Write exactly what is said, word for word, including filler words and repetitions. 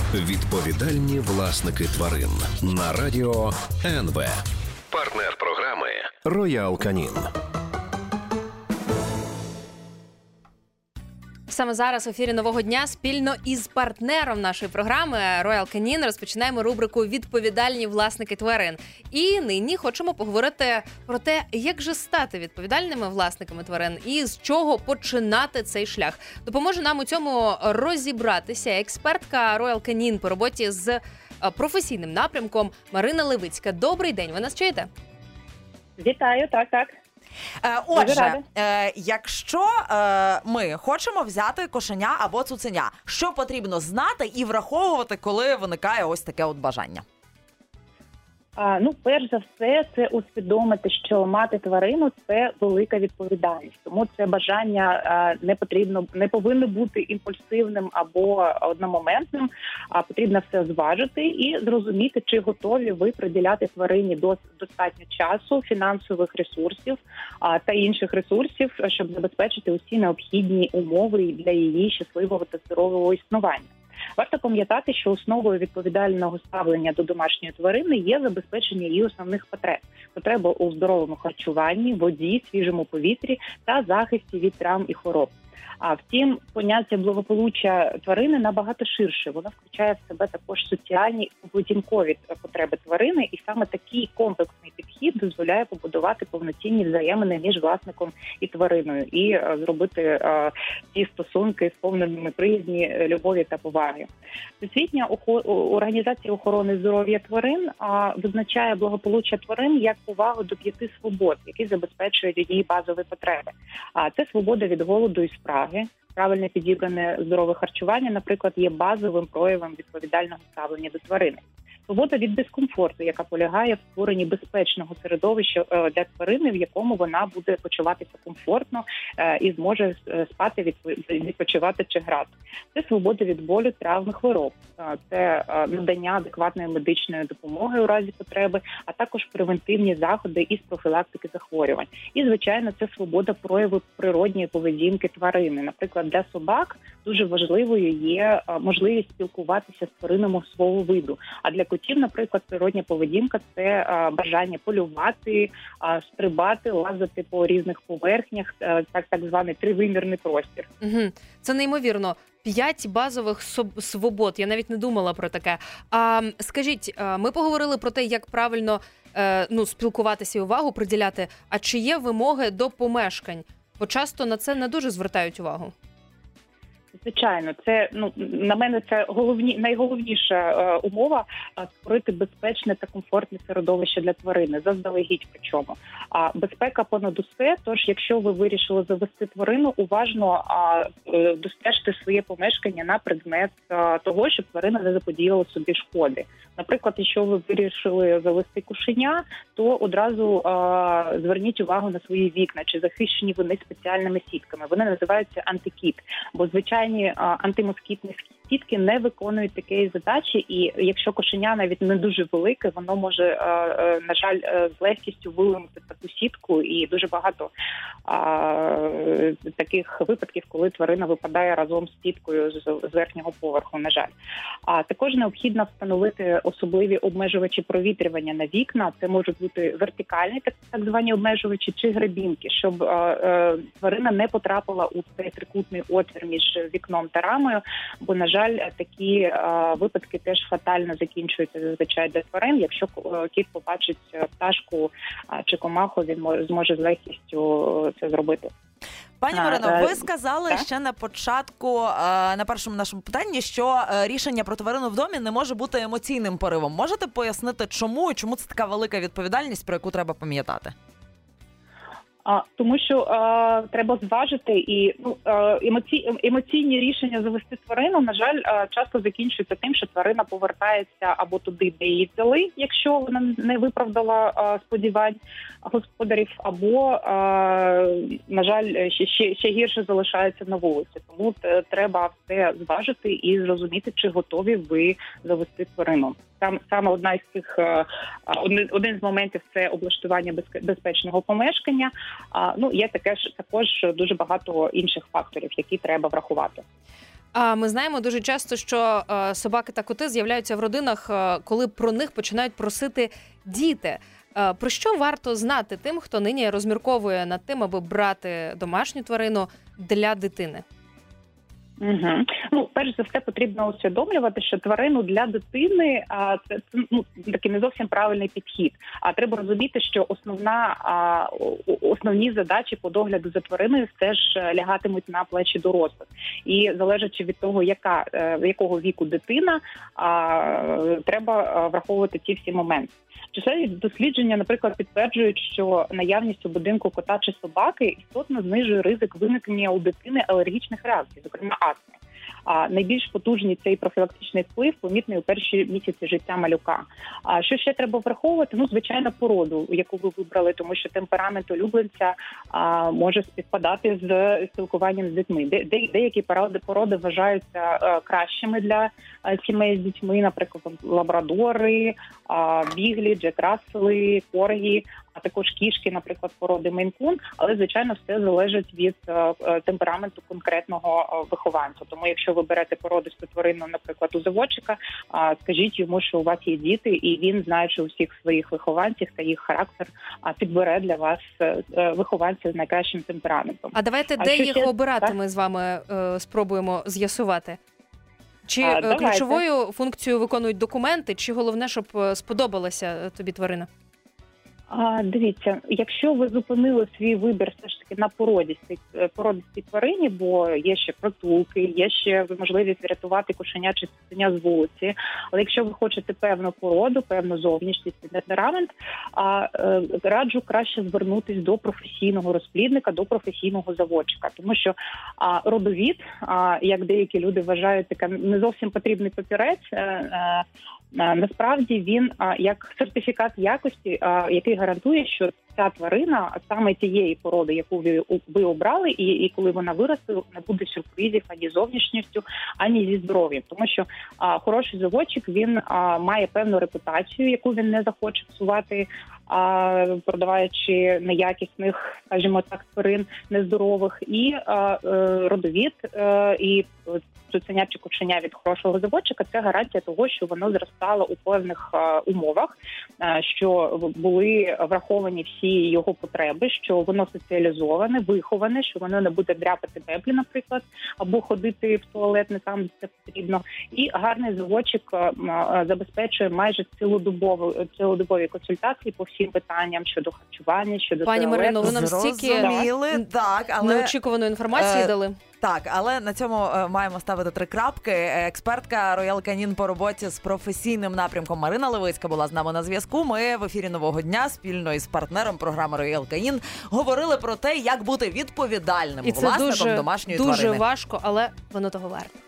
Відповідальні власники тварин на радіо ен ве. Партнер програми Royal Canin. Саме зараз в ефірі «Нового дня» спільно із партнером нашої програми Royal Canin розпочинаємо рубрику «Відповідальні власники тварин». І нині хочемо поговорити про те, як же стати відповідальними власниками тварин і з чого починати цей шлях. Допоможе нам у цьому розібратися експертка Royal Canin по роботі з професійним напрямком Марина Левицька. Добрий день, ви нас чуєте? Вітаю, так, так. Отже, е, якщо е, ми хочемо взяти кошеня або цуценя, що потрібно знати і враховувати, коли виникає ось таке от бажання? А, ну, перш за все, це усвідомити, що мати тварину – це велика відповідальність. Тому це бажання а, не потрібно, не повинно бути імпульсивним або одномоментним, а потрібно все зважити і зрозуміти, чи готові ви приділяти тварині до, достатньо часу, фінансових ресурсів а, та інших ресурсів, щоб забезпечити усі необхідні умови для її щасливого та здорового існування. Варто пам'ятати, що основою відповідального ставлення до домашньої тварини є забезпечення її основних потреб. Потреба у здоровому харчуванні, воді, свіжому повітрі та захисті від травм і хвороб. А втім, поняття благополуччя тварини набагато ширше. Воно включає в себе також соціальні поведінкові потреби тварини, і саме такий комплексний підхід дозволяє побудувати повноцінні взаємини між власником і твариною і а, зробити а, ці стосунки сповненими приязні, любові та поваги. Всесвітня організація охорони здоров'я тварин а, визначає благополуччя тварин як повагу до п'яти свобод, які забезпечують її базові потреби. А це свобода від голоду і спраги. Правильно підібране здорове харчування, наприклад, є базовим проявом відповідального ставлення до тварини. Свобода від дискомфорту, яка полягає в створенні безпечного середовища для тварини, в якому вона буде почуватися комфортно і зможе спати, відпочивати чи грати. Це свобода від болю, травм і хвороб. Це надання адекватної медичної допомоги у разі потреби, а також превентивні заходи із профілактики захворювань. І, звичайно, це свобода прояву природньої поведінки тварини. Наприклад, для собак дуже важливою є можливість спілкуватися з тваринами свого виду. А для котів, наприклад, природня поведінка – це а, бажання полювати, а, стрибати, лазити по різних поверхнях, а, так, так званий тривимірний простір. Угу. Це неймовірно. П'ять базових свобод. Я навіть не думала про таке. А скажіть, ми поговорили про те, як правильно е, ну, спілкуватися і увагу приділяти. А чи є вимоги до помешкань? Бо часто на це не дуже звертають увагу. Звичайно, це, ну, на мене, це головні, найголовніша е, умова е, створити безпечне та комфортне середовище для тварини, заздалегідь причому. А безпека понад усе, тож якщо ви вирішили завести тварину, уважно е, достежте своє помешкання на предмет е, того, щоб тварина не заподіяла собі шкоди. Наприклад, якщо ви вирішили завести кошеня, то одразу е, зверніть увагу на свої вікна, чи захищені вони спеціальними сітками. Вони називаються антикіт, бо звичайні антимоскітні сітки не виконують такої задачі, і якщо кошеня навіть не дуже велике, воно може, на жаль, з легкістю виламати таку сітку, і дуже багато а, таких випадків, коли тварина випадає разом з сіткою з, з верхнього поверху, на жаль. А також необхідно встановити особливі обмежувачі провітрювання на вікна. Це можуть бути вертикальні, так, так звані обмежувачі, чи гребінки, щоб а, а, тварина не потрапила у цей трикутний отвір між вікном та рамою, бо, на жаль, такі а, випадки теж фатально закінчуються зазвичай для тварин. Якщо кіт побачить пташку а, чи комаху, він може, зможе з легкістю це зробити. Пані Марино, ви сказали так? ще на початку, на першому нашому питанні, що рішення про тварину в домі не може бути емоційним поривом. Можете пояснити, чому і чому це така велика відповідальність, про яку треба пам'ятати? А, тому що а, треба зважити, і ну, емоці, емоційні рішення завести тварину, на жаль, часто закінчуються тим, що тварина повертається або туди, де її взяли, якщо вона не виправдала а, сподівань господарів, або, а, на жаль, ще, ще, ще гірше залишається на вулиці. Тому т, треба все зважити і зрозуміти, чи готові ви завести тварину. Там саме одна із цих один, один з моментів – це облаштування безпечного помешкання. А, ну, є таке ж також дуже багато інших факторів, які треба врахувати. А ми знаємо дуже часто, що е, собаки та коти з'являються в родинах, е, коли про них починають просити діти. Е, про що варто знати тим, хто нині розмірковує над тим, аби брати домашню тварину для дитини? Угу. Ну, перш за все, потрібно усвідомлювати, що тварину для дитини а, це, це ну, такий не зовсім правильний підхід. А треба розуміти, що основна а, основні задачі по догляду за твариною теж лягатимуть на плечі дорослих. І залежачи від того, яка якого віку дитина, а, треба враховувати ці всі моменти. Чисельні дослідження, наприклад, підтверджують, що наявність у будинку кота чи собаки істотно знижує ризик виникнення у дитини алергічних реакцій, зокрема астми. А найбільш потужний цей профілактичний вплив помітний у перші місяці життя малюка. А що ще треба враховувати? Ну, звичайно, породу, яку ви вибрали, тому що темперамент улюбленця а, може співпадати з спілкуванням з дітьми. Де, де, деякі породи, породи вважаються а, кращими для а, сімей з дітьми, наприклад, лабрадори, а, біглі, джек-рассели, коргі, а також кішки, наприклад, породи Мейн-кун, але, звичайно, все залежить від е, темпераменту конкретного е, вихованця. Тому, якщо ви берете породисту тварину, наприклад, у заводчика, е, скажіть йому, що у вас є діти, і він, знаючи усіх своїх вихованців та їх характер, е, підбере для вас е, вихованців з найкращим темпераментом. А давайте, а де їх ще обирати, так? Ми з вами е, спробуємо з'ясувати. Чи а, е, ключовою функцією виконують документи, чи головне, щоб сподобалася тобі тварина? А, дивіться, якщо ви зупинили свій вибір все ж таки на породистій, породистій тварині, бо є ще притулки, є ще можливість врятувати кошеня чи цуценя з вулиці, але якщо ви хочете певну породу, певну зовнішність і темперамент, а, е, раджу краще звернутись до професійного розплідника, до професійного заводчика, тому що а, родовід, а, як деякі люди вважають, така не зовсім потрібний папірець, е, е, насправді він як сертифікат якості, який гарантує, що ця тварина саме тієї породи, яку ви, ви обрали, і, і коли вона виросте, не буде сюрпризів ані зовнішністю, ані зі здоров'ям. Тому що а, хороший заводчик, він а, має певну репутацію, яку він не захоче псувати, а, продаваючи неякісних, скажімо так, тварин нездорових, і а, е, родовід, е, і цуценя чи кошеня від хорошого заводчика – це гарантія того, що воно зростало у певних е, умовах, е, що були враховані всі його потреби, що воно соціалізоване, виховане, що воно не буде дряпати меблі, наприклад, або ходити в туалет не там, де це потрібно. І гарний заводчик е, е, забезпечує майже цілодобові, цілодобові консультації по всім питанням щодо харчування, щодо Пані туалету. Марино, ви нам стільки так, але... неочікуваної інформації е... дали. Так, але на цьому е, маємо ставити три крапки. Експертка Royal Canin по роботі з професійним напрямком Марина Левицька була з нами на зв'язку. Ми в ефірі «Нового дня» спільно із партнером програми Royal Canin говорили про те, як бути відповідальним І це власником дуже, домашньої дуже тварини. Дуже важко, але воно того варто.